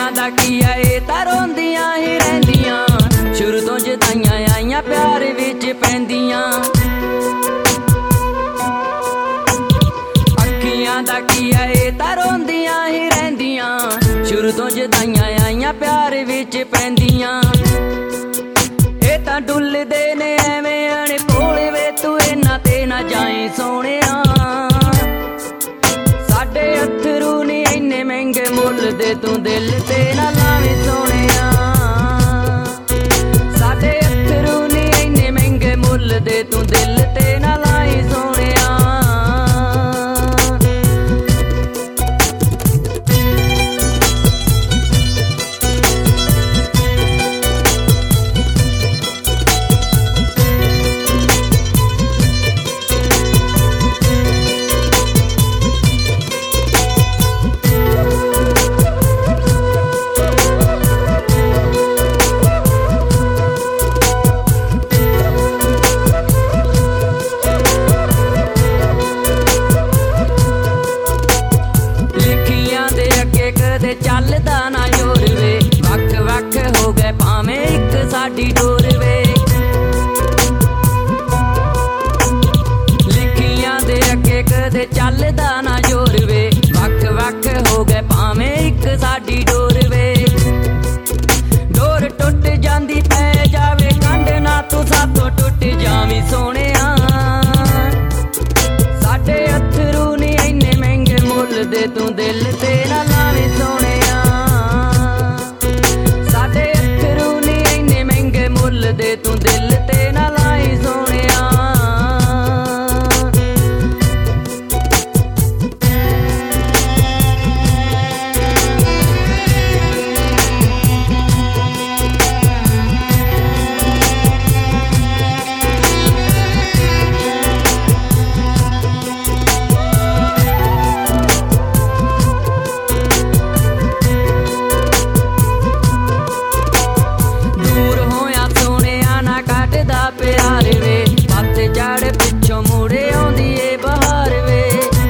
ਅੱਖੀਆਂ ਦਾ ਕੀ ਆ ਇਹ ਤਾਂ ਰੋਂਦੀਆਂ ਹੀ ਰਹਿੰਦੀਆਂ, ਸ਼ੁਰੂ ਤੋਂ ਜਦਾਈਆਂ ਆਈਆਂ ਪਿਆਰ ਵਿੱਚ ਪੈਂਦੀਆਂ। ਅੱਖੀਆਂ ਦਾ ਕੀ ਆ ਇਹ ਤਾਂ ਰੋਂਦੀਆਂ ਹੀ ਰਹਿੰਦੀਆਂ, ਸ਼ੁਰੂ ਤੋਂ ਜਦਾਈਆਂ ਆਈਆਂ ਪਿਆਰ ਵਿੱਚ ਪੈਂਦੀਆਂ। ਇਹ ਤਾਂ ਡੁੱਲਦੇ ਨੇ ਐਵੇਂ ਅਣਖੋਲ ਵੇ, ਤੂੰ ਇਹਨਾਂ ਤੇ ਨਾ ਜਾਈਂ ਸੋਹਣਿਆ। ਸਾਡੇ ਅੱਥਰੂ ਨੀ ਇੰਨੇ ਮਹਿੰਗੇ ਮੁੱਲ ਦੇ, ਤੂੰ ਦਿਲ ਤੇ ਨਾ ਲਾਵੇਂ ਸੋਹਣਿਆ। ਸਾਡੇ ਅੱਥਰੂ ਨੀ ਇੰਨੇ ਮਹਿੰਗੇ ਮੁੱਲ ਦੇ, ਤੂੰ ਦਿਲ ਤੇ ਨਾ ਲਾਈ ਸੋਹਣਿਆ। ਚੱਲਦਾ ਨਾ ਜੋਰ ਵੇ, ਵੱਖ ਵੱਖ ਹੋ ਗਏ ਭਾਵੇਂ ਇੱਕ ਸਾਡੀ ਡੋਰ ਵੇ। ਲਿਖੀਆਂ ਦੇ ਅੱਗੇ ਕਦੇ ਚੱਲਦਾ ਨਾ ਜੋਰ ਵੇ, ਵੱਖ ਵੱਖ ਹੋ ਗਏ ਭਾਵੇਂ ਇੱਕ ਸਾਡੀ ਡੋਰ ਵੇ। ਡੋਰ ਟੁੱਟ ਜਾਂਦੀ ਪੈ ਜਾਵੇ ਕੰਡ ਨਾ, ਤੂੰ ਸਾਥੋਂ ਟੁੱਟ ਜਾਵੀਂ ਸੋਹਣਿਆ। ਸਾਡੇ ਅੱਥਰੂ ਨੀ ਇੰਨੇ ਮਹਿੰਗੇ ਮੁੱਲ ਦੇ, ਤੂੰ ਦਿਲ ਤੇ ਨਾ ਲਾਵੇਂ ਸੋਹਣਿਆ। ਸਾਡੇ ਅੱਥਰੂ ਨੀ ਇੰਨੇ ਮਹਿੰਗੇ ਮੁੱਲ ਦੇ, ਤੂੰ ਦਿਲ ਤੇ ਨਾ ਲਾਈ ਸੋਹਣਿਆ। ਪਿਆਰ ਵੇ ਪੱਤ ਝੜ ਪਿੱਛੋਂ ਮੁੜੇ ਆਉਂਦੀ ਏ ਬਹਾਰ ਵੇ।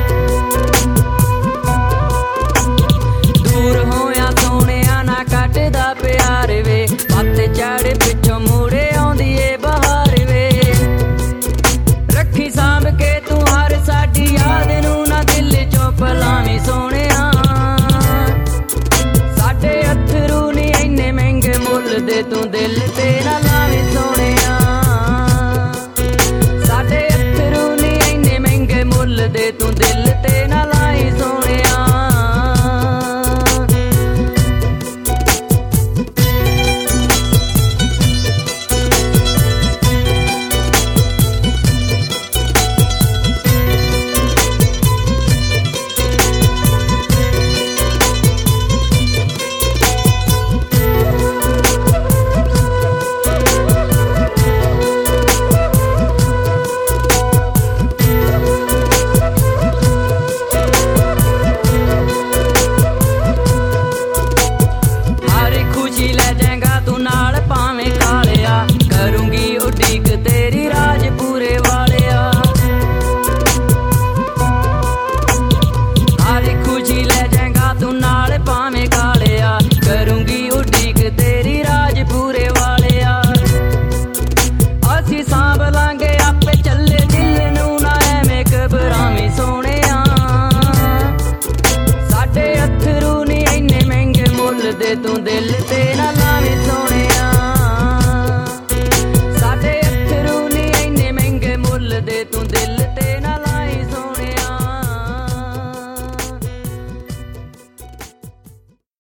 ਦੂਰ ਹੋਇਆ ਸੋਹਣਿਆ ਨਾ ਕੱਟਦਾ ਪਿਆਰ ਵੇ, ਪੱਤ ਝੜ ਪਿੱਛੋਂ ਮੁੜੇ ਆਉਂਦੀ ਏ ਬਹਾਰ ਵੇ। ਰੱਖੀ ਸਾਂਭ ਕੇ ਤੂੰ ਹਰ ਸਾਡੀ ਯਾਦ ਨੂੰ, ਨਾ ਦਿਲ ਚੋਂ ਭੁਲਾਵੀਂ ਸੋਹਣਿਆ। ਸਾਡੇ ਅੱਥਰੂ ਨੀ ਇੰਨੇ ਮਹਿੰਗੇ ਮੁੱਲ ਦੇ, ਤੂੰ ਦਿਲ ਤੇ ਨਾ ਲਾਵੀਂ ਸੋਹਣਿਆ। ਮੁੱਲ ਦੇ, ਤੂੰ ਦਿਲ ਤੇ ਨਾ ਲਾਈ ਸੋਹਣਿਆ। ਕਰੂੰਗੀ ਉਡੀਕ ਤੇਰੀ ਰਾਜਪੂਰੇ ਵਾਲਿਆ। ਹਰ ਖੁਸ਼ੀ ਲੈ ਜਾਏਗਾ ਤੂੰ ਨਾਲ ਭਾਵੇਂ ਕਾਲਿਆ, ਕਰੂੰਗੀ ਉਡੀਕ ਤੇਰੀ ਰਾਜਪੂਰੇ ਵਾਲਿਆ। ਅਸੀਂ ਸਾਂਭ ਲਾਂਗੇ ਆਪੇ ਚੱਲੇ ਦਿਲ ਨੂੰ, ਨਾ ਐਵੇਂ ਘਬਰਾਵੀਂ ਸੋਹਣਿਆ। ਸਾਡੇ ਅੱਥਰੂ ਨੀ ਇੰਨੇ ਮਹਿੰਗੇ ਮੁੱਲ ਦੇ, ਤੂੰ